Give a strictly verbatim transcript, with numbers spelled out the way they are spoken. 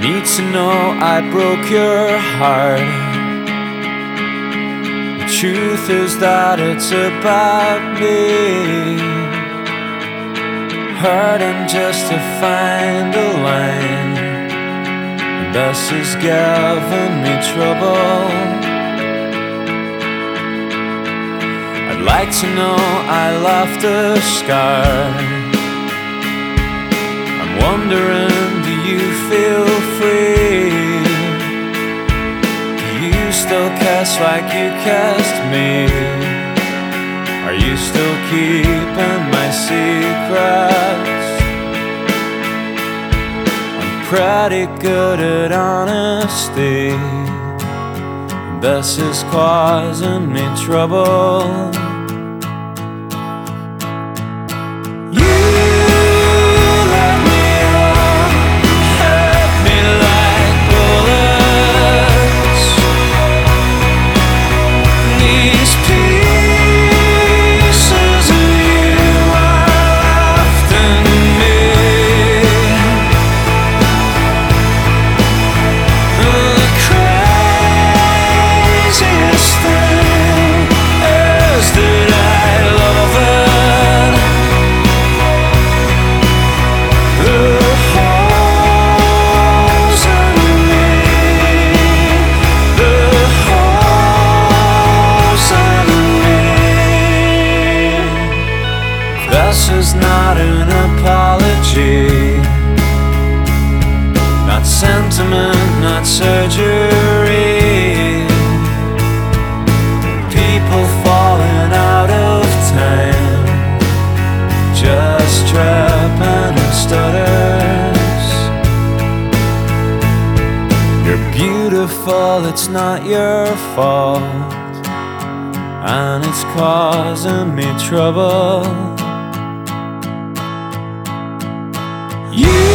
need to know I broke your heart. The truth is that it's about me, hurting just to find a line. This is giving me trouble. I'd like to know I left a scar. I'm wondering, do you feel free? Do you still kiss like you kissed me? Are you still keeping my secrets? I'm pretty good at honesty. This is causing me trouble. This is not an apology, not sentiment, not surgery. People falling out of time, just tripping and stutters. You're beautiful, it's not your fault, and it's causing me trouble. You